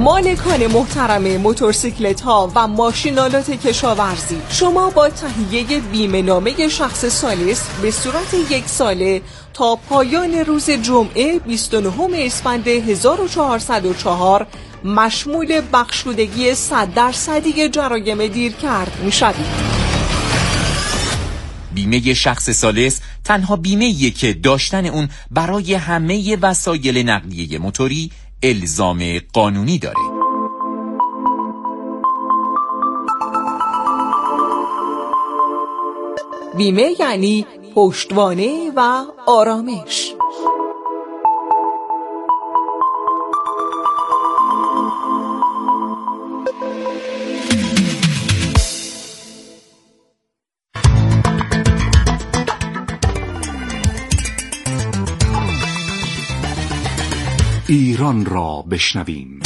مالکان محترم موتورسیکلت ها و ماشینالات کشاورزی، شما با تهیه بیمه نامه شخص ثالث به صورت 1 ساله تا پایان روز جمعه 29 اسفند 1404 مشمول بخشودگی 100% جرایم دیرکرد می‌شوید. بیمه شخص ثالث تنها بیمه‌ایه که داشتن اون برای همه وسایل نقلیه موتوری الزام قانونی داره. بیمه یعنی پشتوانه و آرامش. ایران را بشنویم.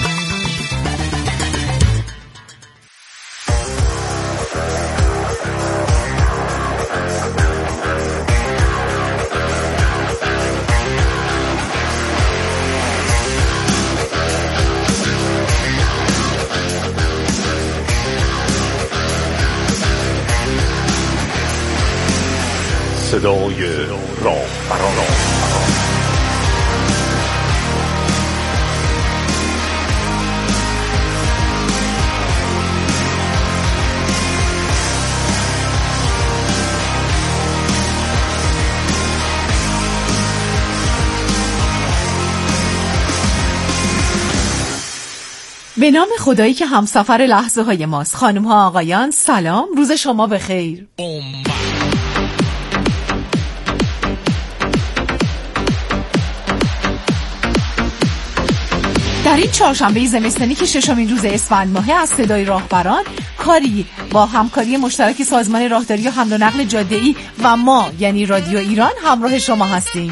صدای راهبران. به نام خدایی که همسفر لحظه های ماست. خانم ها آقایان سلام، روز شما بخیر. در این چهارشنبه زمستانی که 6 روز اسفند ماه از صدای راهبران، کاری با همکاری مشترک سازمان راهداری و حمل و نقل جاده‌ای و ما یعنی رادیو ایران همراه شما هستیم.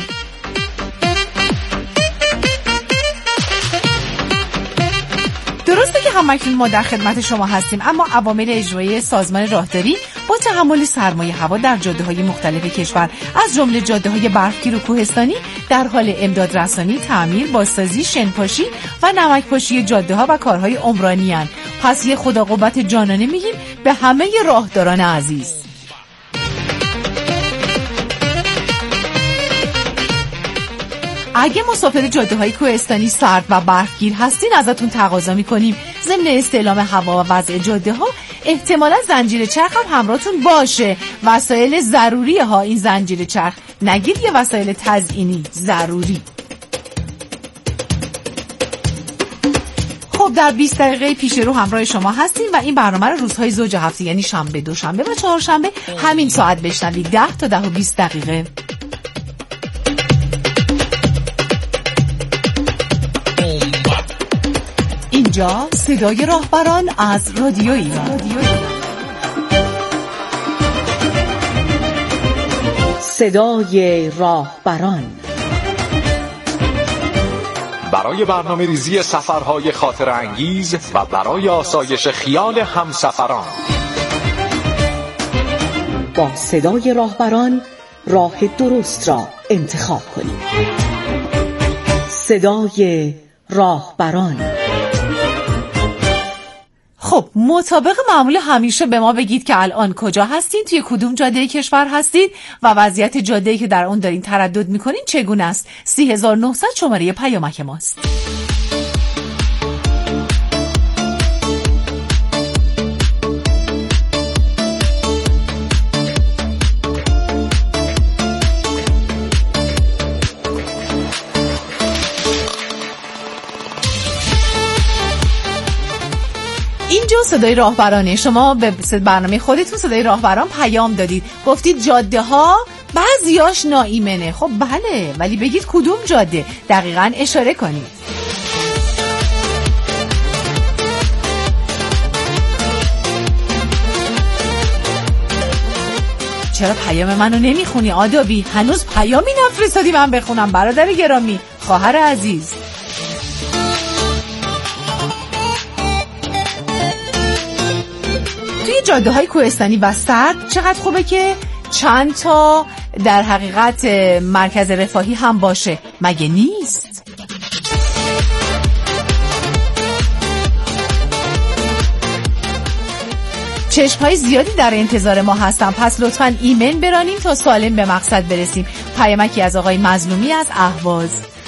درسته که همکنون ما در خدمت شما هستیم، اما عوامل اجرایی سازمان راهداری با تحمل سرمایه هوا در جاده‌های مختلف کشور از جمله جاده‌های برفگیر و کوهستانی در حال امداد رسانی، تعمیر، بازسازی، شنپاشی و نمکپاشی جاده‌ها و کارهای عمرانی اند. پس یه خدا قوت جانانه میگیم به همه راهداران عزیز. اگه مسافر جاده‌های کوهستانی سرد و برفگیر هستین ازتون تقاضا می‌کنیم ضمن استعلام هوا و وضع جاده‌ها احتمالاً زنجیر چرخ هم همراهتون باشه. وسایل ضروریه ها این زنجیر چرخ، نگید یه وسایل تزیینی ضروری. خب در 20 دقیقه پیش رو همراه شما هستیم و این برنامه رو روزهای زوج هفته یعنی شنبه، دوشنبه و چهارشنبه همین ساعت بشنوید 10 تا 10 و 20 دقیقه. اینجا صدای راهبران از رادیو ایران. صدای راهبران برای برنامه ریزی سفرهای خاطر انگیز و برای آسایش خیال همسفران. با صدای راهبران راه درست را انتخاب کنید. صدای راهبران. خب مطابق معمول همیشه به ما بگید که الان کجا هستین، توی کدوم جاده کشور هستید و وضعیت جاده‌ای که در اون دارین تردد میکنین چگونه است. 3900 شماره پیامک ماست. اینجا صدای راهبرانه. شما به برنامه خودتون صدای راهبران پیام دادید، گفتید جاده ها بعضیاش ناایمنه. خب بله، ولی بگید کدوم جاده، دقیقاً اشاره کنید. چرا پیام منو نمیخونی آدابی؟ هنوز پیامی نفرستادی من بخونم برادر گرامی، خواهر عزیز. توی جاده‌های کوهستانی و سرد چقدر خوبه که چند تا در حقیقت مرکز رفاهی هم باشه، مگه نیست؟ چشم‌های زیادی در انتظار ما هستن، پس لطفاً ایمیل برانیم تا سالم به مقصد برسیم. پیامکی از آقای مظلومی از اهواز.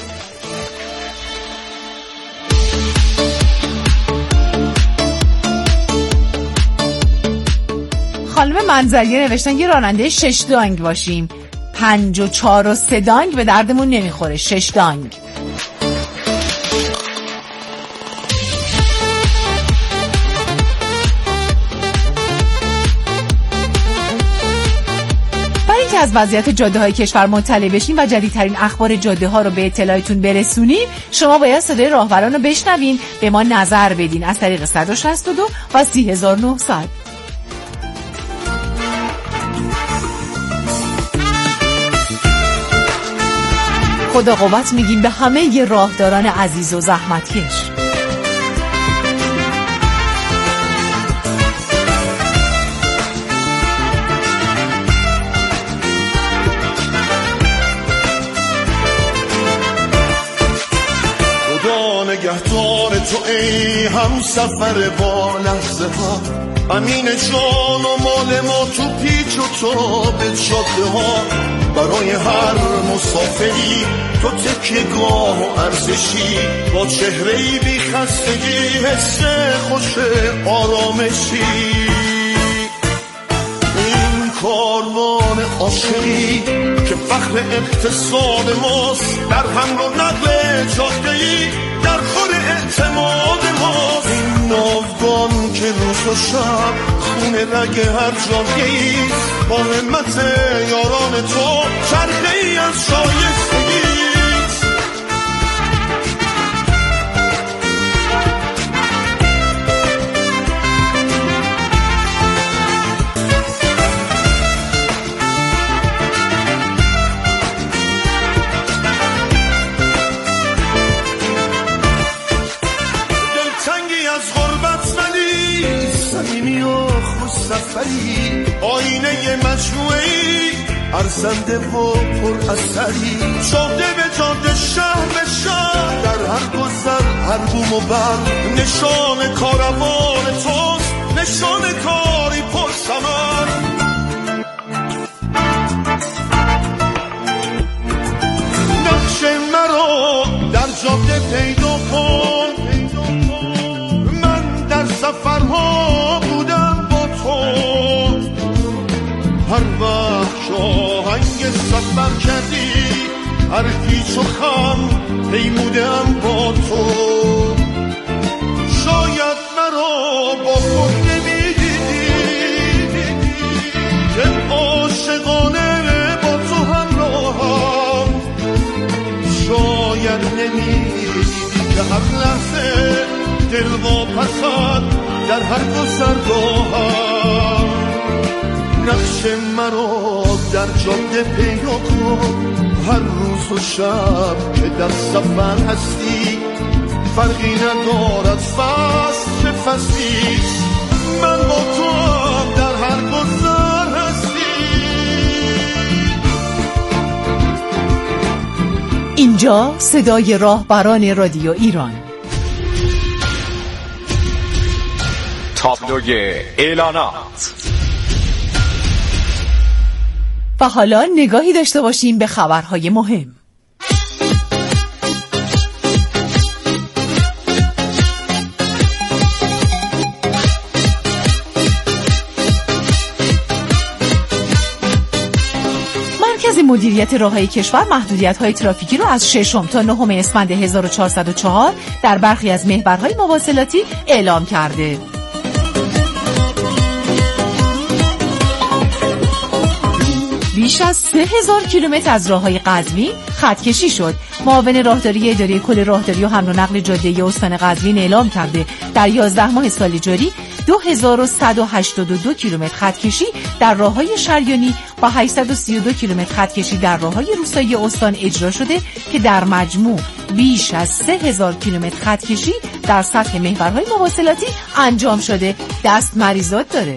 خانم منظریه نوشتن یه راننده 6 دانگ باشیم. 5 و 4 و 3 دانگ به دردمون نمیخوره. 6 دانگ. که از وضعیت جاده‌های کشور مطلع بشیم و جدیدترین اخبار جاده‌ها رو به اطلاعتون برسونیم، شما باید صدای راهبران رو بشنوین، به ما نظر بدین از طریق 162 و 30900. خدا قوت میگیم به همه راهداران عزیز و زحمتکش. نگهدار تو ای هم سفر با لحظه ها، امین جان و مال ما تو پیچ و تاب جاده ها. برای هر مسافری تو تکیه‌گاه و ارزشی، با چهره‌ای بی خستگی حس خوش آرامشی. این کاروان عاشقی که فخر اقتصاد ماست، در حمل و نقل جاده‌ای در خور اعتماد ماست. این ناوگان که روز و شب خون رگ هر جاده‌ای، با همت یاران تو چرخه‌ای از شایستگی. آینه مجموعی ارزنده و پر اثری، جاده به جاده شهر به شهر، در هر گذر هر بوم و بر نشان کاروان توست، نشان کاری پر ثمر. نقش مرا در جاده پیدا کن، من در سفرها بودم با تو. هر وقت آهنگ سفر کردی، هر پیچ و خم پیمودم با تو. شاید مرا با خود نمیدیدی که عاشقانه با تو همراهم. شاید نمیدیدی که هر لحظه دلواپسم در هر گذرگاهم. نقش مرا در جاده پیدا کن، هر روز و شب که در سفر هستی، فرقی ندارد فصل چه فصلی، من با تو هم در هر گذر هستی. اینجا صدای راهبران رادیو ایران. تابلوی اعلانات. و حالا نگاهی داشته باشیم به خبرهای مهم. مرکز مدیریت راههای کشور محدودیت‌های ترافیکی را از 6 تا 9 اسفند 1404 در برخی از محورهای مواصلاتی اعلام کرده. بیش از 3000 کیلومتر از راههای قزوین خط کشی شد. معاون راهداری اداره کل راهداری و حمل و نقل جاده استان قزوین اعلام کرده در 11 ماه سال جاری 2182 کیلومتر خط کشی در راههای شریانی و 832 کیلومتر خط کشی در راههای روستایی استان اجرا شده که در مجموع بیش از 3000 کیلومتر خط کشی در سطح محورهای مواصلاتی انجام شده. دست مریضات داره.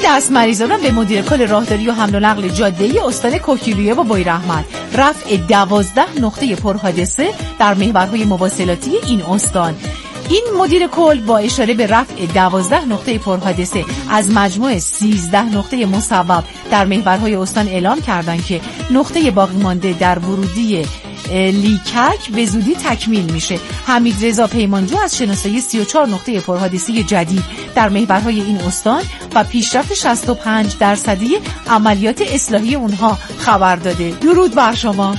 دست مریضان را به مدیر کل راهداری و حمل و نقل جاده‌ای استان کوکیلویه و بویراحمد رفع 12 نقطه پرحادثه در محورهای مواصلاتی این استان. این مدیر کل با اشاره به رفع 12 نقطه پرحادثه از مجموع 13 نقطه مصوب در محورهای استان اعلام کردند که نقطه باقی مانده در ورودی لیکک به زودی تکمیل میشه. حمید رضا پیمانجو از شناسایی 34 نقطه پرحادثه جدید در محورهای این استان و پیشرفت 65% عملیات اصلاحی اونها خبر داده. درود بر شما.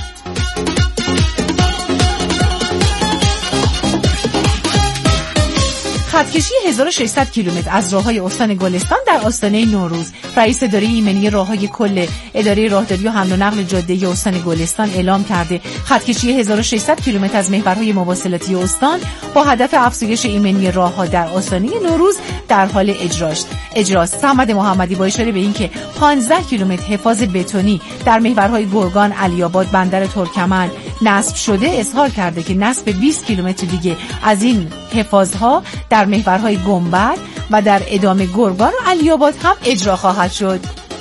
خطکشی 1600 کیلومتر از راههای استان گلستان در آستانه نوروز. رئیس اداره ایمنی راههای کل اداره راهداری و حمل و نقل جاده‌ای استان گلستان اعلام کرده خطکشی 1600 کیلومتر از محورهای مواصلاتی استان با هدف افزایش ایمنی راهها در آستانه نوروز در حال اجراست. صمد محمدی با اشاره به اینکه 15 کیلومتر حفاظ بتونی در محورهای گرگان، علی‌آباد، بندر ترکمن نصب شده اظهار کرده که نصب 20 کیلومتر دیگه از این حفاظها در محورهای گنبد و در ادامه گرگان و علی‌آباد هم اجرا خواهد شد.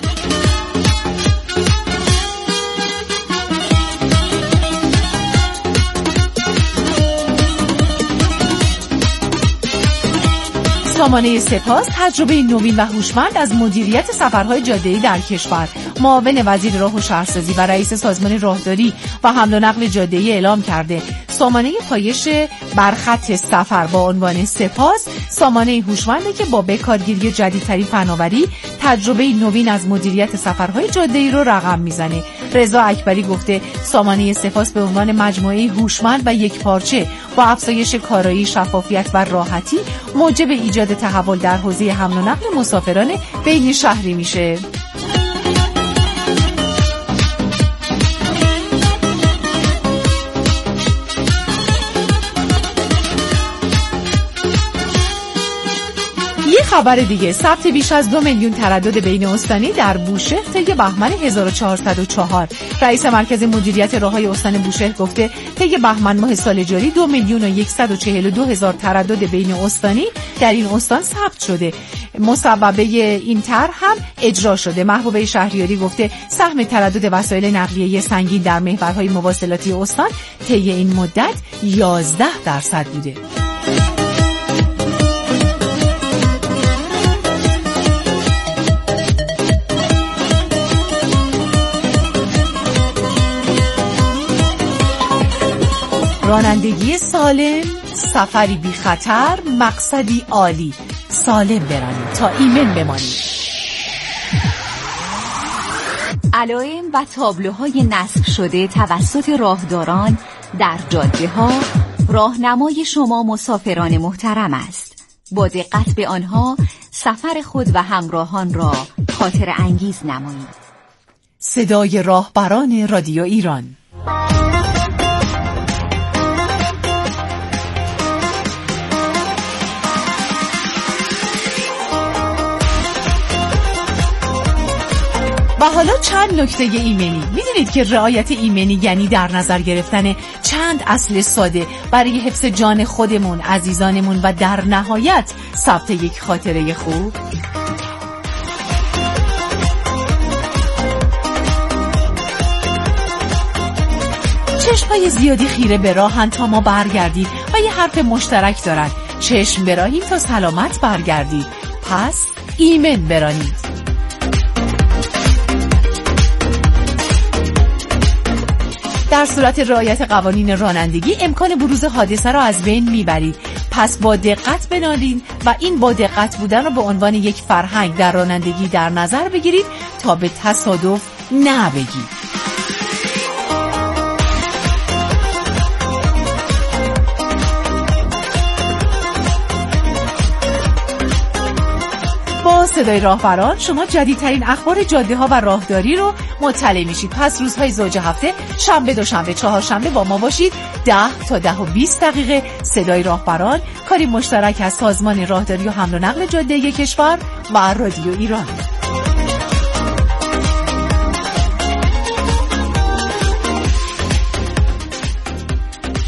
سامانه سپاس تجربه نوین و هوشمند از مدیریت سفرهای جاده‌ای در کشور. معاون وزیر راه و شهرسازی و رئیس سازمان راهداری و حمل و نقل جاده‌ای اعلام کرده سامانه پایش بر خط سفر با عنوان سپاس سامانه هوشمندی که با بکارگیری جدیدترین فناوری تجربه نوین از مدیریت سفرهای جاده‌ای رو رقم میزنه. رضا اکبری گفته سامانه سپاس به عنوان مجموعه هوشمند و یکپارچه با افزایش کارایی، شفافیت و راحتی موجب ایجاد تحول در حوزه حمل و نقل مسافران بین شهری میشه. خبر دیگه، ثبت بیش از 2 میلیون تردد بین استانی در بوشهر طی بهمن 1404. رئیس مرکز مدیریت راههای استان بوشهر گفته طی بهمن ماه سال جاری 2,142,000 تردد بین استانی در این استان ثبت شده. مسببه این طرح هم اجرا شده. محبوبه شهریاری گفته سهم تردد وسایل نقلیه سنگین در محورهای مواصلاتی استان طی این مدت 11% بوده. رانندگی سالم، سفری بی خطر، مقصدی عالی. سالم برانید تا ایمن بمانید. علائم و تابلوهای نصب شده توسط راهداران در جاده‌ها راهنمای شما مسافران محترم است. با دقت به آنها سفر خود و همراهان را خاطر انگیز نمایید. صدای راهبران رادیو ایران. و حالا چند نکته ایمنی. میدونید که رعایت ایمنی یعنی در نظر گرفتن چند اصل ساده برای حفظ جان خودمون، عزیزانمون و در نهایت ثبت یک خاطره خوب. چشمای زیادی خیره به راهن تا ما برگردید و یه حرف مشترک دارن: چشم برانید تا سلامت برگردید. پس ایمن برانید. در صورت رعایت قوانین رانندگی امکان بروز حادثه را از بین میبرید. پس با دقت بنالید و این با دقت بودن را به عنوان یک فرهنگ در رانندگی در نظر بگیرید تا به تصادف نبگید. با صدای راهبران شما جدیدترین اخبار جاده ها و راهداری رو مطلع میشید. پس روزهای زوج هفته شنبه، دوشنبه، چهارشنبه با ما باشید. 10 تا 10 و 20 دقیقه صدای راهبران کاری مشترک از سازمان راهداری و حمل و نقل جاده‌ای کشور و رادیو ایران.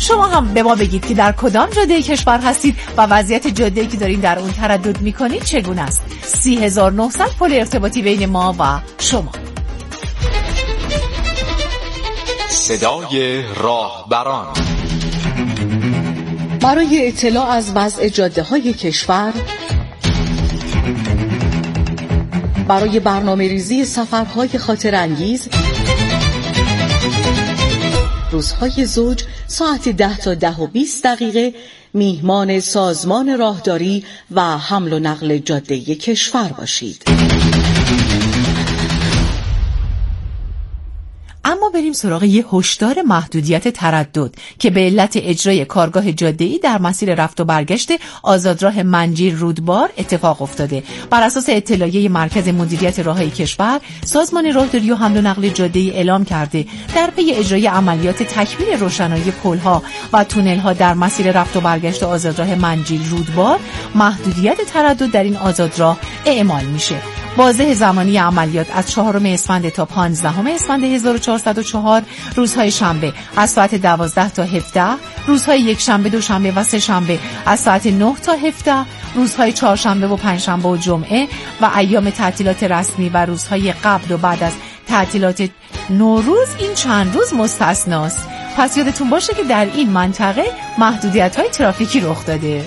شما هم به ما بگید که در کدام جاده کشور هستید و وضعیت جاده‌ای که دارین در اون تردد میکنید چگونه است. 3900 پل ارتباطی بین ما و شما. صدای راهبران. برای اطلاع از وضع جاده‌های کشور، برای برنامه‌ریزی سفرهای خاطرانگیز، روزهای زوج ساعت 10 تا 10 و 20 دقیقه میهمان سازمان راهداری و حمل و نقل جاده کشور باشید. اما بریم سراغ یه هشدار محدودیت تردد که به علت اجرای کارگاه جاده‌ای در مسیر رفت و برگشت آزادراه منجیل رودبار اتفاق افتاده. بر اساس اطلاعیه مرکز مدیریت راههای کشور، سازمان راهداری و حمل و نقل جاده‌ای اعلام کرده در پی اجرای عملیات تکمیل روشنایی پل‌ها و تونل‌ها در مسیر رفت و برگشت آزادراه منجیل رودبار، محدودیت تردد در این آزادراه اعمال میشه. بازه زمانی عملیات از 4 اسفند تا 15 اسفند 1404 روزهای شنبه از ساعت 12 تا 17، روزهای یکشنبه، دوشنبه و سه شنبه از ساعت 9 تا 17، روزهای چهارشنبه و پنجشنبه و جمعه و ایام تعطیلات رسمی و روزهای قبل و بعد از تعطیلات نوروز این چند روز مستثناست. پس یادتون باشه که در این منطقه محدودیت‌های ترافیکی رخ داده.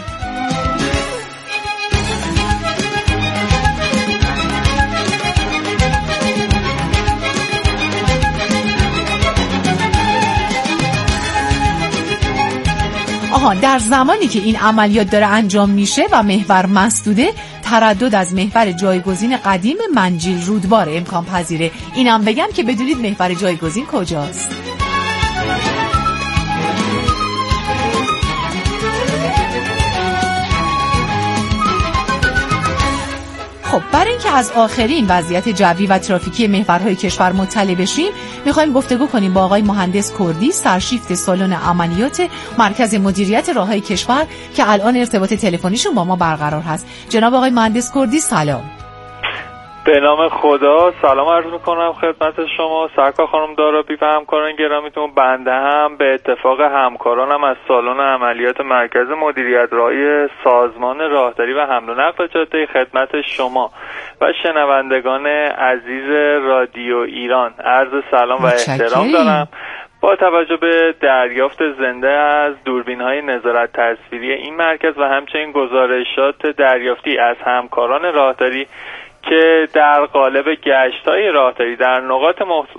در زمانی که این عملیات داره انجام میشه و محور مسدوده، تردد از محور جایگزین قدیم منجیل رودبار امکان پذیره. اینم بگم که بدونید محور جایگزین کجاست. خب برای اینکه از آخرین وضعیت جوی و ترافیکی محورهای کشور مطلع بشیم، میخوایم گفتگو کنیم با آقای مهندس کردی، سرشیفت سالن عملیات مرکز مدیریت راههای کشور که الان ارتباط تلفنیشون با ما برقرار هست. جناب آقای مهندس کردی سلام. به نام خدا سلام عرض میکنم خدمت شما سرکار خانم دارابی و همکاران گرامیتون. بنده هم به اتفاق همکارانم از سالن عملیات مرکز مدیریت راهی سازمان راهداری و حمل و نقل جاده خدمت شما و شنوندگان عزیز رادیو ایران عرض سلام و احترام دارم. با توجه به دریافت زنده از دوربین‌های نظارت تصویری این مرکز و همچنین گزارشات دریافتی از همکاران راهداری که در قالب گشت‌های راهداری در نقاط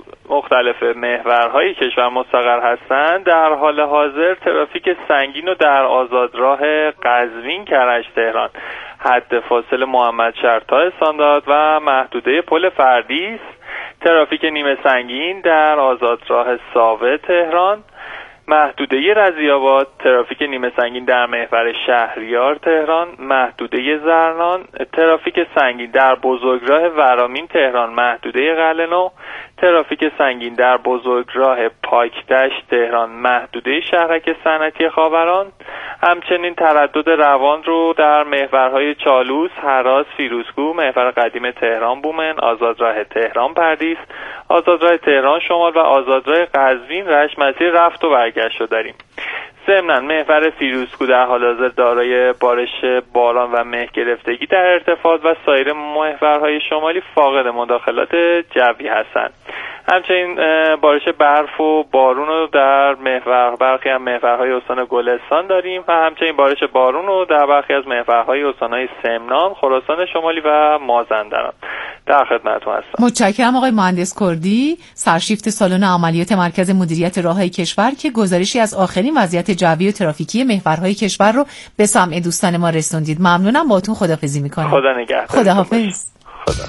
مختلف محورهای کشور مستقر هستند، در حال حاضر ترافیک سنگین و در آزادراه قزوین کرج تهران، حد فاصل محمد شرطا استاندارد و محدوده پل فردیس، ترافیک نیمه سنگین در آزادراه ساوه تهران، محدوده رضی‌آباد، ترافیک نیمه سنگین در محور شهریار تهران، محدوده زرنان، ترافیک سنگین در بزرگراه ورامین تهران، محدوده قلعه‌نو، ترافیک سنگین در بزرگراه پاکدشت تهران، محدوده شهرک صنعتی خاوران. همچنین تردد روان رو در محورهای چالوس، هراس، فیروزکوه، محور قدیم تهران بومن، آزادراه تهران پردیس، آزادراه تهران شمال و آزادراه قزوین رشت مسیر رفت و برگشت رو داریم. ضمناً محور فیروزکوه در حال حاضر دارای بارش باران و مه گرفتگی در ارتفاع و سایر محورهای شمالی فاقد مداخلات جوی هستند. همچنین بارش برف و بارون رو در برخی از محورهای استان گلستان داریم و همچنین بارش بارون رو در برخی از محورهای استانهای سمنان، خراسان شمالی و مازندران. در خدمتتون هستم. متشکرم آقای مهندس کردی، سرشیفت سالن عملیات مرکز مدیریت راههای کشور که گزارشی از آخرین وضعیت جوی و ترافیکی محورهای کشور رو به سمع دوستان ما رسوندید. ممنونم، باهاتون خداحافظی میکنم. خدا نگهدار. خداحافظ. خدا.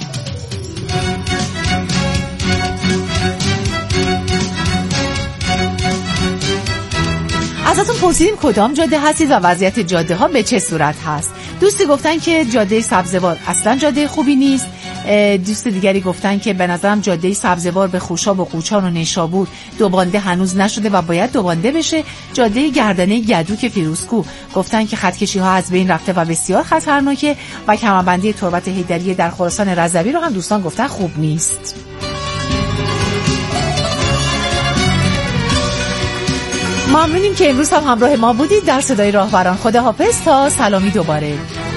ازتون پرسیدیم کدام جاده هستید و وضعیت جاده ها به چه صورت هست. دوستی گفتن که جاده سبزوار اصلا جاده خوبی نیست. دوست دیگری گفتن که به نظرم جاده سبزوار به خوشاب و قوچان و نیشابور دوبانده هنوز نشده و باید دوبانده بشه. جاده گردنه گدو که فیروزکوه گفتن که خطکشی ها از بین رفته و بسیار خطرناکه و کمربندی تربت حیدریه در خراسان رضوی رو هم دوستان گفتن خوب نیست. ممنونیم که امروز هم همراه ما بودید در صدای راهبران. خداحافظ تا سلامی دوباره.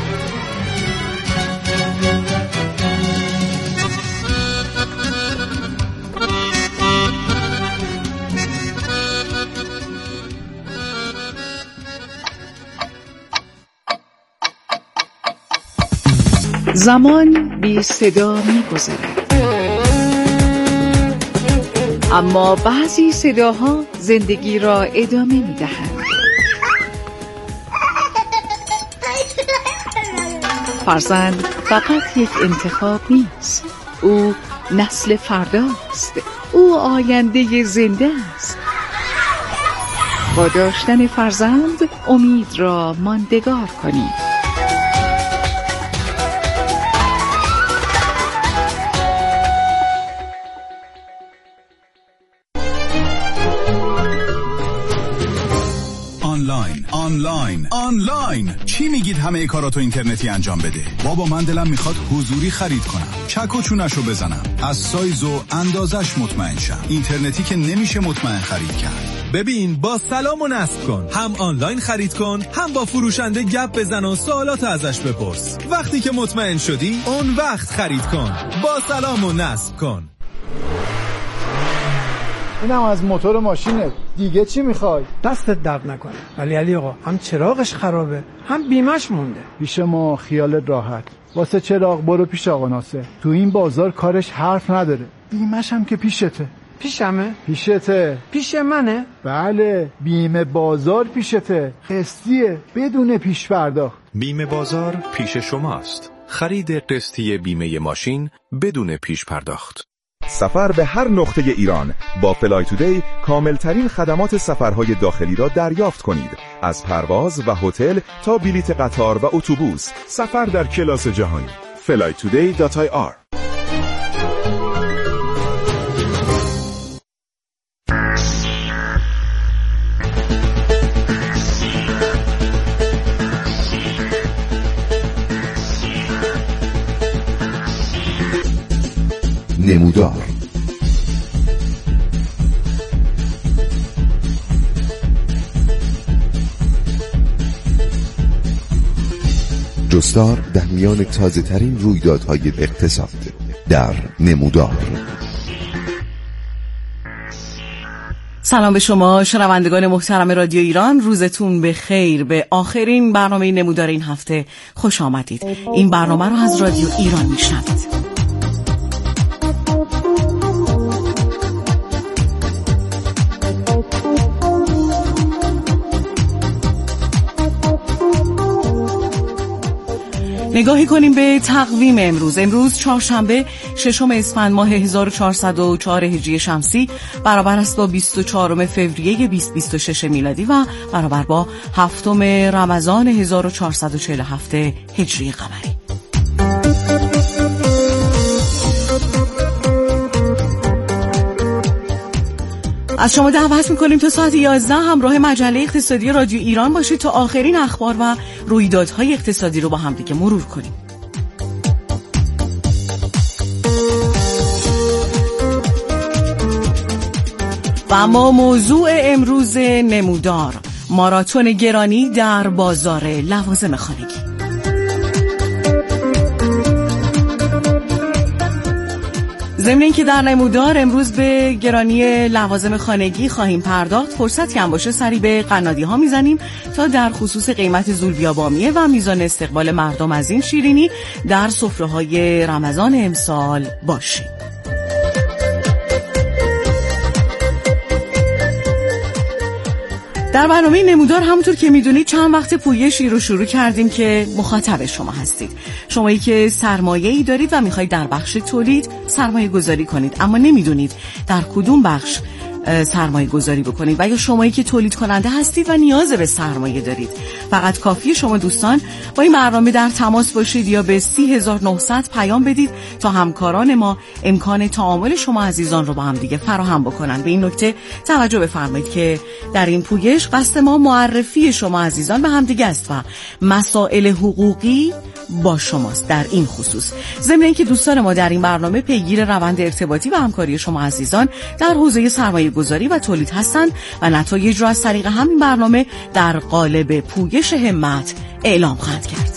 زمان بی صدا می گذرد، اما بعضی صداها زندگی را ادامه می دهند. فرزند فقط یک انتخاب نیست، او نسل فرداست، او آینده زنده است. با داشتن فرزند امید را ماندگار کنید. آنلاین چی میگید همه کاراتو اینترنتی انجام بده؟ بابا من دلم میخواد حضوری خرید کنم، چک و چونشو بزنم، از سایز و اندازش مطمئن شم. اینترنتی که نمیشه مطمئن خرید کرد. ببین با سلام و نصب کن، هم آنلاین خرید کن، هم با فروشنده گپ بزن و سوالات ازش بپرس. وقتی که مطمئن شدی اون وقت خرید کن. با سلام و نصب کن. اینم از موتور ماشینه، دیگه چی میخوای؟ دستت درد نکنه. ولی علی آقا هم چراغش خرابه هم بیمش مونده. پیش ما خیالت راحت، واسه چراغ برو پیش آقا ناصر. تو این بازار کارش حرف نداره، بیمش هم که پیشته. پیشمه؟ پیشته. پیش منه؟ بله، بیمه بازار پیشته، قسطیه بدون پیش پرداخت. بیمه بازار پیش شماست. خرید قسطی بیمه ماشین بدون پیش پرداخت. سفر به هر نقطه ایران با فلای تودی کاملترین خدمات سفرهای داخلی را دریافت کنید. از پرواز و هتل تا بلیط قطار و اتوبوس، سفر در کلاس جهانی. flytoday.ir. نمودار. جستار در میان تازه ترین رویدادهای اقتصاد در نمودار. سلام به شما شنوندگان محترم رادیو ایران، روزتون به خیر. به آخرین برنامه نمودار این هفته خوش آمدید. این برنامه رو از رادیو ایران میشنوید. نگاهی کنیم به تقویم امروز چهارشنبه 6 اسفند ماه 1404 هجری شمسی برابر است با 24 فوریه 2026 میلادی و برابر با 7 رمضان 1447 هجری قمری. از شما دعوت میکنیم تا ساعت 11 همراه مجله اقتصادی رادیو ایران باشید تا آخرین اخبار و رویدادهای اقتصادی رو با هم دیگه مرور کنیم. و اما موضوع امروز نمودار: ماراتون گرانی در بازار لوازم خانگی. ضمن اینکه در نمودار امروز به گرانی لوازم خانگی خواهیم پرداخت، فرصتی هم باشه سری به قنادی ها میزنیم تا در خصوص قیمت زولبیا بامیه و میزان استقبال مردم از این شیرینی در سفره های رمضان امسال باشیم. در برنامه نمودار همونطور که میدونید چند وقت پویشی رو شروع کردیم که مخاطب شما هستید. شمایی که سرمایه‌ای دارید و میخواید در بخش تولید سرمایه گذاری کنید اما نمیدونید در کدوم بخش سرمایه گذاری بکنید، و یا شمایی که تولید کننده هستید و نیاز به سرمایه دارید، فقط کافیه شما دوستان با این برنامه در تماس باشید یا به 30900 پیام بدید تا همکاران ما امکان تعامل شما عزیزان رو با هم دیگه فراهم بکنن. به این نکته توجه بفرمایید که در این پویش قصد ما معرفی شما عزیزان به هم دیگه است و مسائل حقوقی با شماست در این خصوص. ضمن اینکه دوستان ما در این برنامه پیگیر روند ارتباطی و همکاری شما عزیزان در حوزه سرمایه گذاری و تولید هستند و نتایج را از طریق همین برنامه در قالب پویش همت اعلام خواهند کرد.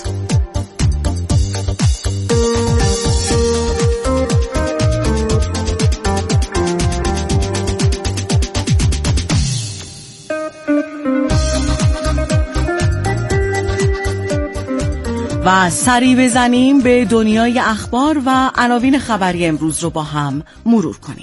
و سری بزنیم به دنیای اخبار و عناوین خبری امروز رو با هم مرور کنیم.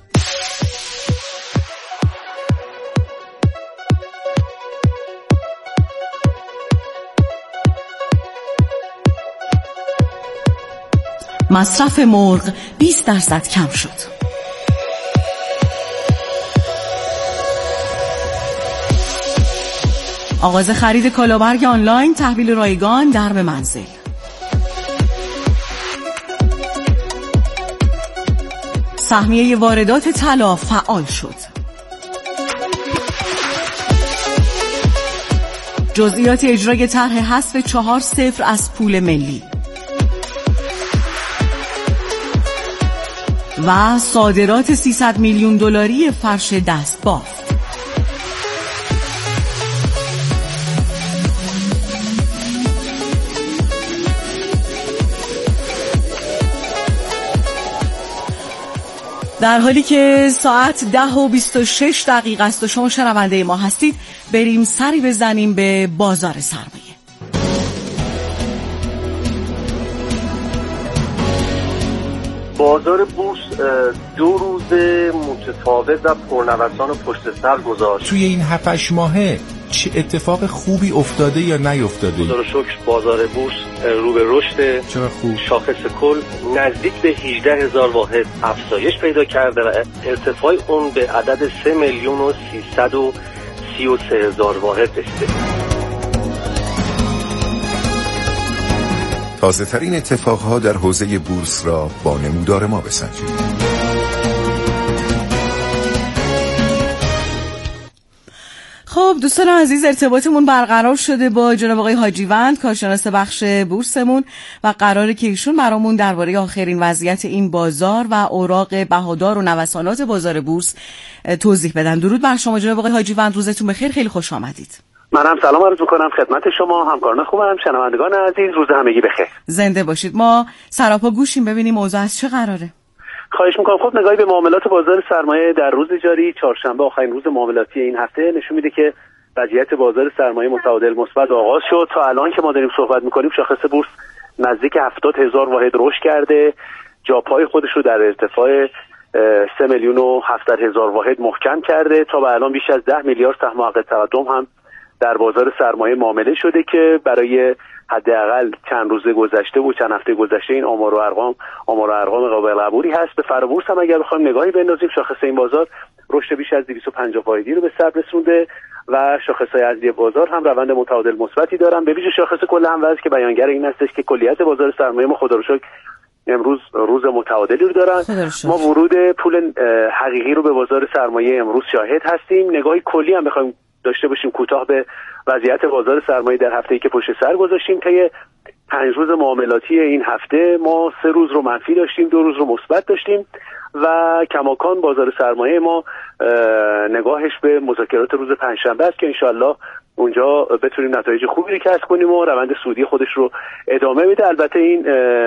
مصرف مرغ 20% کم شد. آغاز خرید کالابرگ آنلاین، تحویل رایگان در به منزل. سهمیه واردات طلا فعال شد. جزئیات اجرای طرح حذف 4-0 از پول ملی. و صادرات 300 میلیون دلاری فرش دستبافت. در حالی که ساعت 10:26 است و شما شنونده ما هستید، بریم سری بزنیم به بازار سرمایه. بازار بورس 2 روز متفاوت و پرنوسان و پشت سر گذاشت. توی این 7-8 ماهه چه اتفاق خوبی افتاده یا نیفتاده؟ خدا رو شکر بازار بورس رو به رشد. چرا خوب؟ شاخص کل نزدیک به 18,000 واحد افزایش پیدا کرده و ارتفاع اون به عدد 3,333,000 واحد رسیده. تازه ترین اتفاقها در حوزه بورس را با نمودار ما بسنجید. خب دوستان عزیز، ارتباطمون برقرار شده با جناب آقای حاجیوند، کارشناس بخش بورسمون، و قراره که ایشون برامون درباره آخرین وضعیت این بازار و اوراق بهادار و نوسانات بازار بورس توضیح بدن. درود بر شما جناب آقای حاجیوند، روزتون بخیر، خیلی خوش آمدید. منم سلام عرض می‌کنم خدمت شما همکاران خوبم، شنوندگان عزیز، روز همگی بخیر. زنده باشید. ما سراپا گوشیم ببینیم موضوع از چه قراره. خواهش میکنم. خب نگاهی به معاملات بازار سرمایه در روز جاری چهارشنبه، آخرین روز معاملاتی این هفته، نشون میده که وضعیت بازار سرمایه متعادل مثبت آغاز شد. تا الان که ما داریم صحبت میکنیم شاخص بورس نزدیک 70,000 واحد رشد کرده، جاپای خودش رو در ارتفاع 3,700,000 واحد محکم کرده. تا به الان بیش از 10 میلیارد سهم عقد تقدم هم در بازار سرمایه معامله شده که برای حداقل چند روز گذشته و چند هفته گذشته این آمار و ارقام قابل قبولی هست. به فرابورس هم اگر بخوایم نگاهی بندازیم، شاخص این بازار رشد بیش از 250 واحدی رو به سر رسونده و شاخص‌های اصلی بازار هم روند متعادل مثبتی دارن. به ویژه شاخص کل هموزن که بیانگر این هستش که کلیت بازار سرمایه ما خدا رو شکر امروز روز متعادلی رو دارن. ما ورود پول حقیقی رو به بازار سرمایه امروز شاهد هستیم. نگاهی کلی هم بخوایم داشته باشیم کوتاه به وضعیت بازار سرمایه در هفته‌ای که پشت سر گذاشتیم، طی 5 روز معاملاتی این هفته ما 3 روز رو منفی داشتیم، 2 روز رو مثبت داشتیم و کماکان بازار سرمایه ما نگاهش به مذاکرات روز پنجشنبه است که انشالله اونجا بتونیم نتایج خوبی رو کسب کنیم و روند سودی خودش رو ادامه بده. البته این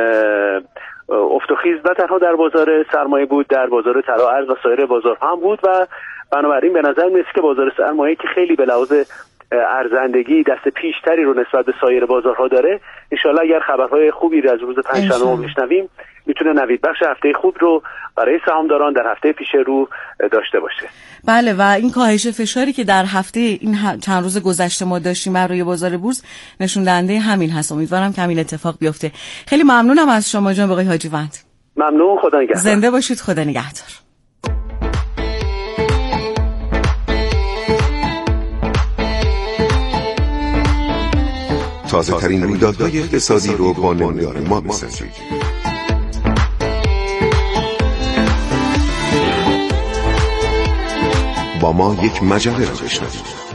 افت و خیز نه تنها در بازار سرمایه بود، در بازار طلا ارز و سایر بازارها هم بود و بنابراین به نظر میاد که بازار سرمایه که خیلی به لحاظ ارزندگی دست پیشتری رو نسبت به سایر بازارها داره، انشالله اگر خبرهای خوبی از روز پنجشنبه ما بشنویم میتونه نوید بخش هفته خوب رو برای سهامداران در هفته پیش رو داشته باشه. بله، و این کاهش فشاری که در هفته این چند روز گذشته ما داشتیم بر روی بازار بورس نشون دهنده همین هست. امیدوارم که همین اتفاق بیفته. خیلی ممنونم از شما جناب آقای حاجیوند. ممنون، خدا نگهدار. زنده باشید، خدا نگهدار. تازه ترین رویدادهای اقتصادی رو با نمودار ما بسنجید. با ما یک مجله را بشنوید.